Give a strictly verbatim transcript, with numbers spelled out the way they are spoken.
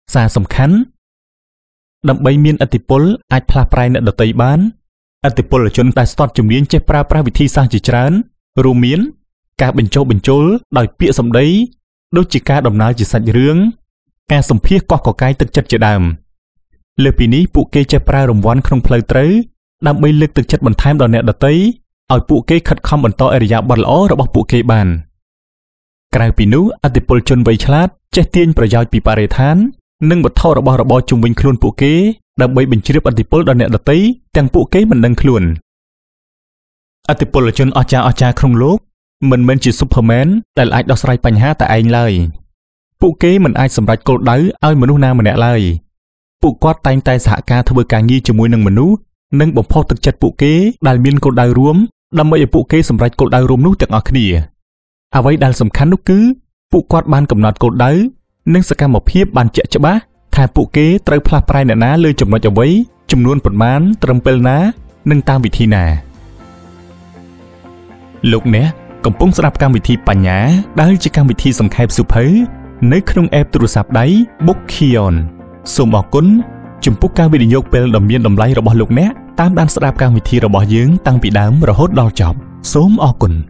សារសំខាន់ដើម្បីមានឥទ្ធិពលអាចផ្លាស់ប្រែអ្នកដទៃបានឥទ្ធិពលជនដែលស្ទាត់ជំនាញចេះប្រើប្រាស់វិធីសាស្ត្រជាច្រើនរួមមានការបញ្ចុះបញ្ចូលដោយពាក្យសម្ដីដូចជាការដំណើរជាសាច់រឿងការសម្ភាសកោះកកាយទឹកចិត្តជាដើមលើពីនេះពួកគេចេះប្រើរង្វាន់ក្នុងផ្លូវត្រូវដើម្បីលើកទឹកចិត្តបន្ថែមដល់អ្នកដទៃឲ្យពួកគេខិតខំបន្តអរិយាប័ត្រល្អរបស់ពួកគេបានក្រៅពីនោះឥទ្ធិពលជនវៃឆ្លាតចេះទាញប្រយោជន៍ពីបរិស្ថាននិងវត្ថុរបស់របរជុំវិញខ្លួនពួកគេដើម្បីបញ្ជ្រាបឥទ្ធិពលដល់អ្នកដទៃទាំងពួកគេមិនដឹងខ្លួនឥទ្ធិពលជនអស្ចារ្យអស្ចារ្យក្នុងលោកមិនមែនជា Superman ដែលអាចដោះស្រាយបញ្ហាតែឯងឡើយពួកគេមិនអាចសម្រេចគោលដៅឲ្យមនុស្សណាម្នាក់ឡើយពួកគាត់តែងតែសហការធ្វើការងារជាមួយនឹងមនុស្សនិងបំផុសទឹកចិត្តពួកគេដែលមានគោលដៅរួមដើម្បីឲ្យពួកគេសម្រេចគោលដៅរួមនោះទាំងអស់គ្នាអ្វីដែលសំខាន់នោះគឺពួកគាត់បានកំណត់គោលដៅនិងសកម្មភាពបានជាក់ច្បាស់ថាពួកគេត្រូវផ្លាស់ប្រែអ្នកណាលើចំណុចអ្វីចំនួនប៉ុន្មានត្រឹមពេលណានិងតាមវិធីណាលោកអ្នកកំពុងស្ដាប់កម្មវិធីបញ្ញាដែលជាកម្មវិធីសង្ខេបសៀវភៅនៅក្នុង app ទូរស័ព្ទដៃ Bookkion សូមអរគុណចំពោះការវិនិយោគពេលដ៏មានតម្លៃរបស់លោកអ្នកតាមដានស្ដាប់កម្មវិធីរបស់យើងតាំងពីដើមរហូតដល់ចប់សូមអរគុណ